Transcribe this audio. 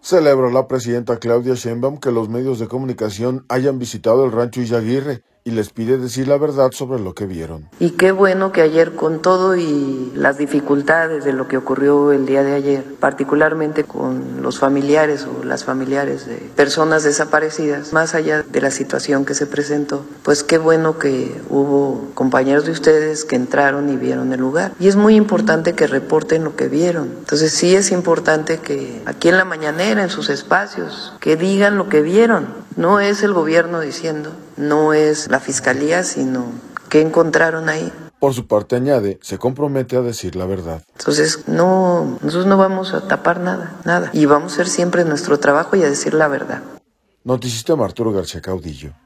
Celebra la presidenta Claudia Sheinbaum que los medios de comunicación hayan visitado el rancho Izaguirre y les pide decir la verdad sobre lo que vieron. Y qué bueno que ayer, con todo y las dificultades de lo que ocurrió el día de ayer, particularmente con los familiares o las familiares de personas desaparecidas, más allá de la situación que se presentó, pues qué bueno que hubo compañeros de ustedes que entraron y vieron el lugar. Y es muy importante que reporten lo que vieron. Entonces sí es importante que aquí en la mañanera, en sus espacios, que digan lo que vieron. No es el gobierno diciendo, no es la fiscalía, sino qué encontraron ahí. Por su parte, añade, se compromete a decir la verdad. Entonces, nosotros no vamos a tapar nada. Y vamos a hacer siempre nuestro trabajo y a decir la verdad. Noticista Arturo García Caudillo.